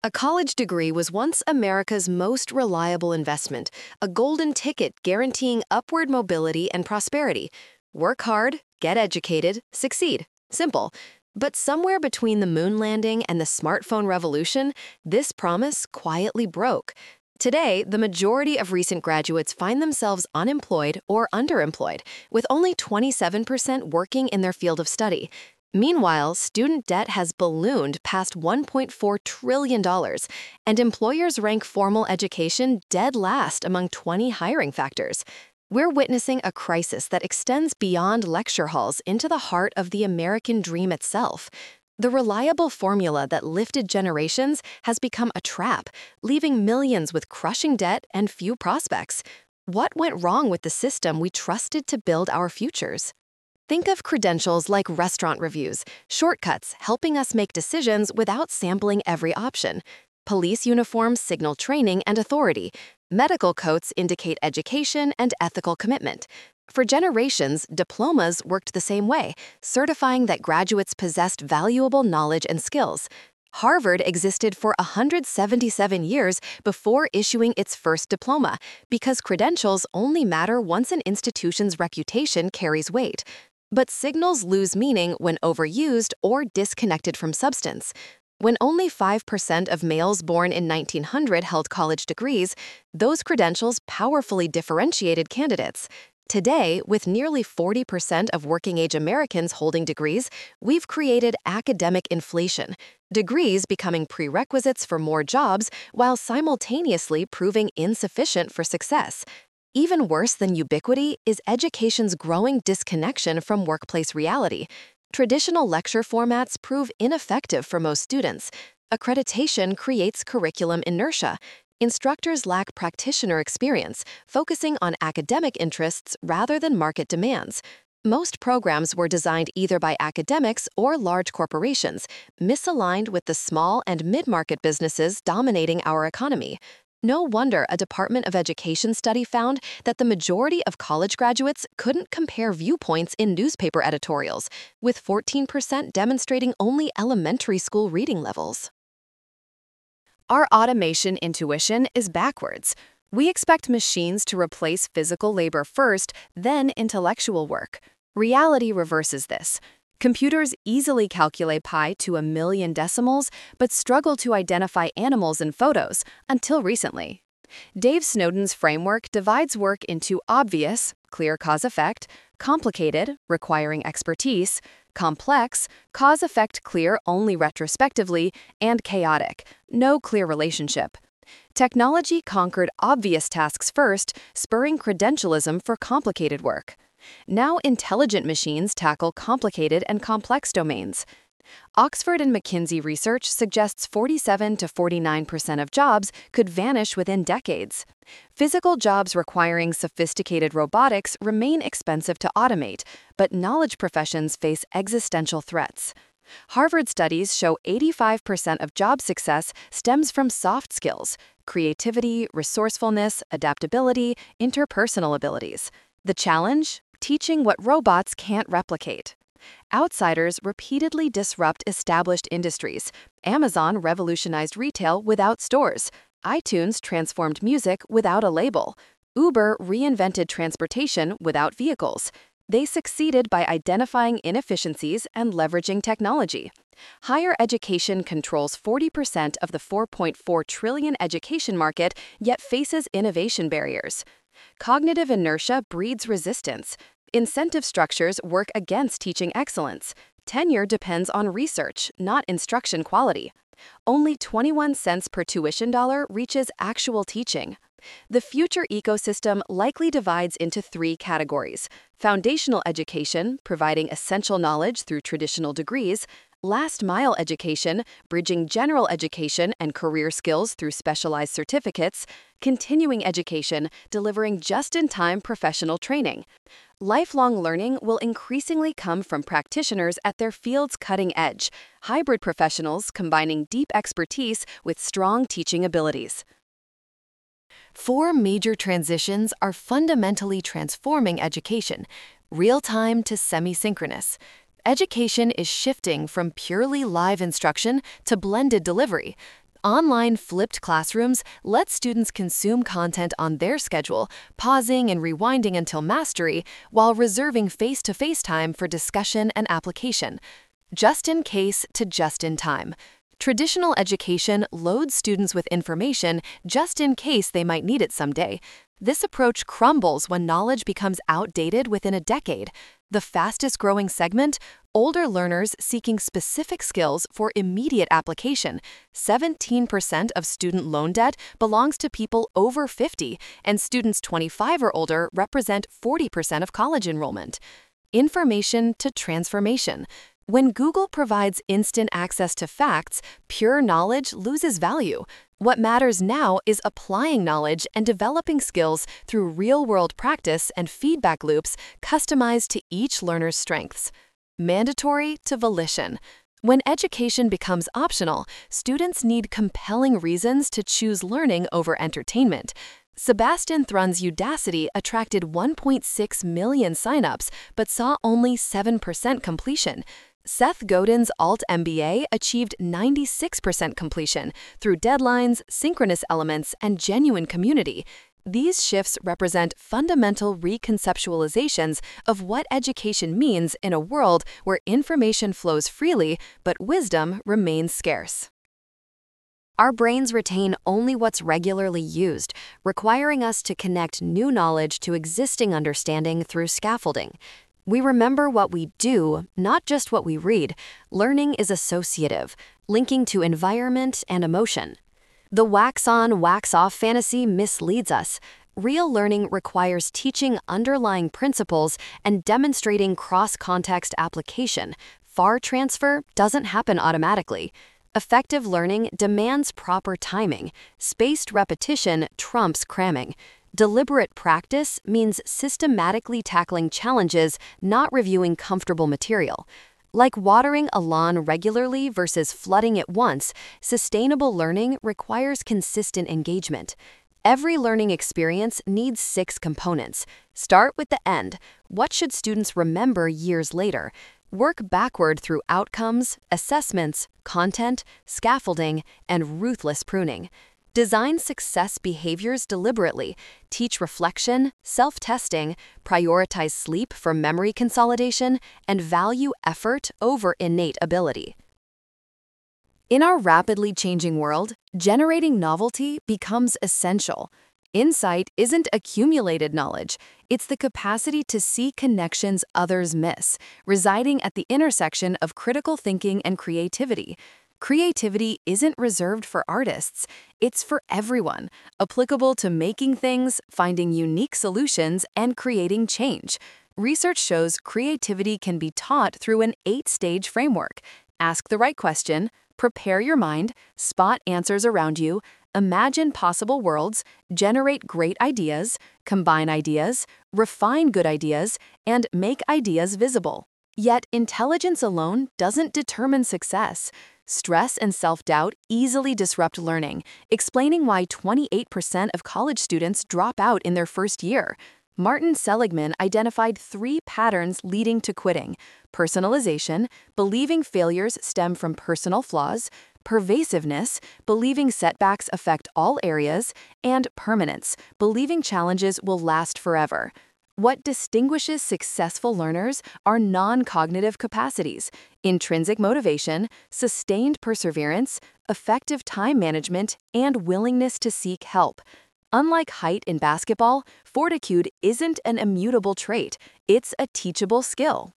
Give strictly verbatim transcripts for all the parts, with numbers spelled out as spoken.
A college degree was once America's most reliable investment, a golden ticket guaranteeing upward mobility and prosperity. Work hard, get educated, succeed. Simple. But somewhere between the moon landing and the smartphone revolution, this promise quietly broke. Today, the majority of recent graduates find themselves unemployed or underemployed, with only twenty-seven percent working in their field of study. Meanwhile, student debt has ballooned past one point four trillion dollars, and employers rank formal education dead last among twenty hiring factors. We're witnessing a crisis that extends beyond lecture halls into the heart of the American dream itself. The reliable formula that lifted generations has become a trap, leaving millions with crushing debt and few prospects. What went wrong with the system we trusted to build our futures? Think of credentials like restaurant reviews, shortcuts helping us make decisions without sampling every option. Police uniforms signal training and authority. Medical coats indicate education and ethical commitment. For generations, diplomas worked the same way, certifying that graduates possessed valuable knowledge and skills. Harvard existed for one hundred seventy-seven years before issuing its first diploma, because credentials only matter once an institution's reputation carries weight. But signals lose meaning when overused or disconnected from substance. When only five percent of males born in nineteen hundred held college degrees, those credentials powerfully differentiated candidates. Today, with nearly forty percent of working-age Americans holding degrees, we've created academic inflation, degrees becoming prerequisites for more jobs while simultaneously proving insufficient for success. Even worse than ubiquity is education's growing disconnection from workplace reality. Traditional lecture formats prove ineffective for most students. Accreditation creates curriculum inertia. Instructors lack practitioner experience, focusing on academic interests rather than market demands. Most programs were designed either by academics or large corporations, misaligned with the small and mid-market businesses dominating our economy. No wonder a Department of Education study found that the majority of college graduates couldn't compare viewpoints in newspaper editorials, with fourteen percent demonstrating only elementary school reading levels. Our automation intuition is backwards. We expect machines to replace physical labor first, then intellectual work. Reality reverses this. Computers easily calculate pi to a million decimals, but struggle to identify animals in photos, until recently. Dave Snowden's framework divides work into obvious, clear cause-effect, complicated, requiring expertise, complex, cause-effect clear only retrospectively, and chaotic, no clear relationship. Technology conquered obvious tasks first, spurring credentialism for complicated work. Now intelligent machines tackle complicated and complex domains. Oxford and McKinsey research suggests forty-seven to forty-nine percent of jobs could vanish within decades. Physical jobs requiring sophisticated robotics remain expensive to automate, but knowledge professions face existential threats. Harvard studies show eighty-five percent of job success stems from soft skills, creativity, resourcefulness, adaptability, interpersonal abilities. The challenge? Teaching what robots can't replicate. Outsiders repeatedly disrupt established industries. Amazon revolutionized retail without stores. iTunes transformed music without a label. Uber reinvented transportation without vehicles. They succeeded by identifying inefficiencies and leveraging technology. Higher education controls forty percent of the four point four trillion dollars education market, yet faces innovation barriers. Cognitive inertia breeds resistance. Incentive structures work against teaching excellence. Tenure depends on research, not instruction quality. Only twenty-one cents per tuition dollar reaches actual teaching. The future ecosystem likely divides into three categories: foundational education, providing essential knowledge through traditional degrees; last-mile education, bridging general education and career skills through specialized certificates; continuing education, delivering just-in-time professional training. Lifelong learning will increasingly come from practitioners at their field's cutting edge, hybrid professionals combining deep expertise with strong teaching abilities. Four major transitions are fundamentally transforming education: real-time to semi-synchronous. Education is shifting from purely live instruction to blended delivery. Online flipped classrooms let students consume content on their schedule, pausing and rewinding until mastery, while reserving face-to-face time for discussion and application. Just in case to just in time. Traditional education loads students with information just in case they might need it someday. This approach crumbles when knowledge becomes outdated within a decade. The fastest growing segment? Older learners seeking specific skills for immediate application. seventeen percent of student loan debt belongs to people over fifty, and students twenty-five or older represent forty percent of college enrollment. Information to transformation. When Google provides instant access to facts, pure knowledge loses value. What matters now is applying knowledge and developing skills through real-world practice and feedback loops customized to each learner's strengths. Mandatory to volition. When education becomes optional, students need compelling reasons to choose learning over entertainment. Sebastian Thrun's Udacity attracted one point six million signups but saw only seven percent completion. Seth Godin's Alt M B A achieved ninety-six percent completion through deadlines, synchronous elements, and genuine community. These shifts represent fundamental reconceptualizations of what education means in a world where information flows freely but wisdom remains scarce. Our brains retain only what's regularly used, requiring us to connect new knowledge to existing understanding through scaffolding. We remember what we do, not just what we read. Learning is associative, linking to environment and emotion. The wax-on, wax-off fantasy misleads us. Real learning requires teaching underlying principles and demonstrating cross-context application. Far transfer doesn't happen automatically. Effective learning demands proper timing. Spaced repetition trumps cramming. Deliberate practice means systematically tackling challenges, not reviewing comfortable material. Like watering a lawn regularly versus flooding it once, sustainable learning requires consistent engagement. Every learning experience needs six components. Start with the end. What should students remember years later? Work backward through outcomes, assessments, content, scaffolding, and ruthless pruning. Design success behaviors deliberately, teach reflection, self-testing, prioritize sleep for memory consolidation, and value effort over innate ability. In our rapidly changing world, generating novelty becomes essential. Insight isn't accumulated knowledge, it's the capacity to see connections others miss, residing at the intersection of critical thinking and creativity. Creativity isn't reserved for artists, it's for everyone, applicable to making things, finding unique solutions, and creating change. Research shows creativity can be taught through an eight-stage framework. Ask the right question, prepare your mind, spot answers around you, imagine possible worlds, generate great ideas, combine ideas, refine good ideas, and make ideas visible. Yet, intelligence alone doesn't determine success. Stress and self-doubt easily disrupt learning, explaining why twenty-eight percent of college students drop out in their first year. Martin Seligman identified three patterns leading to quitting: personalization, believing failures stem from personal flaws; pervasiveness, believing setbacks affect all areas; and permanence, believing challenges will last forever. What distinguishes successful learners are non-cognitive capacities: intrinsic motivation, sustained perseverance, effective time management, and willingness to seek help. Unlike height in basketball, fortitude isn't an immutable trait, it's a teachable skill.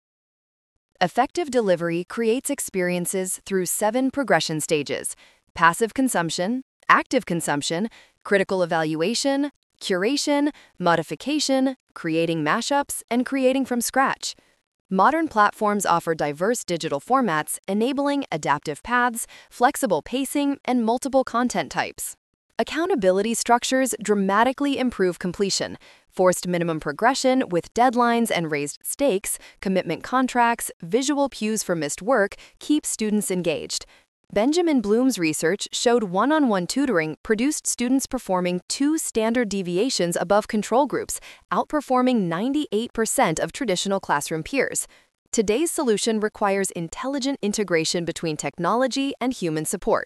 Effective delivery creates experiences through seven progression stages: passive consumption, active consumption, critical evaluation, curation, modification, creating mashups, and creating from scratch. Modern platforms offer diverse digital formats, enabling adaptive paths, flexible pacing, and multiple content types. Accountability structures dramatically improve completion. Forced minimum progression with deadlines and raised stakes, commitment contracts, visual cues for missed work keep students engaged. Benjamin Bloom's research showed one-on-one tutoring produced students performing two standard deviations above control groups, outperforming ninety-eight percent of traditional classroom peers. Today's solution requires intelligent integration between technology and human support.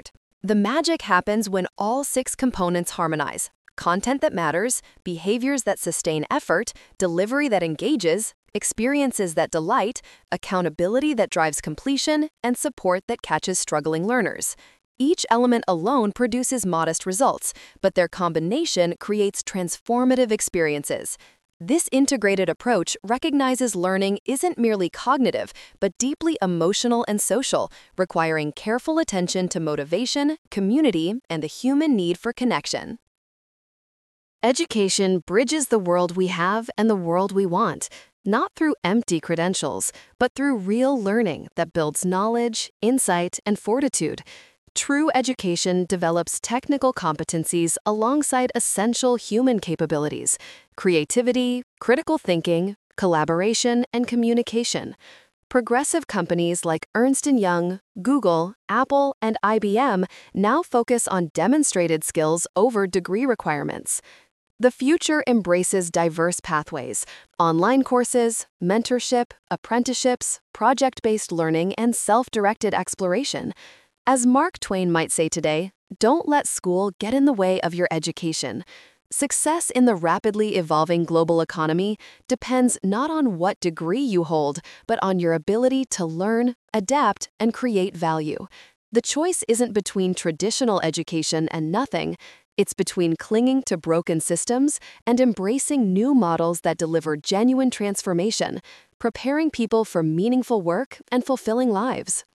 The magic happens when all six components harmonize: content that matters, behaviors that sustain effort, delivery that engages, experiences that delight, accountability that drives completion, and support that catches struggling learners. Each element alone produces modest results, but their combination creates transformative experiences. This integrated approach recognizes learning isn't merely cognitive, but deeply emotional and social, requiring careful attention to motivation, community, and the human need for connection. Education bridges the world we have and the world we want, not through empty credentials, but through real learning that builds knowledge, insight, and fortitude. True education develops technical competencies alongside essential human capabilities: creativity, critical thinking, collaboration, and communication. Progressive companies like Ernst and Young, Google, Apple, and I B M now focus on demonstrated skills over degree requirements. The future embraces diverse pathways: online courses, mentorship, apprenticeships, project-based learning, and self-directed exploration. As Mark Twain might say today, don't let school get in the way of your education. Success in the rapidly evolving global economy depends not on what degree you hold, but on your ability to learn, adapt, and create value. The choice isn't between traditional education and nothing. It's between clinging to broken systems and embracing new models that deliver genuine transformation, preparing people for meaningful work and fulfilling lives.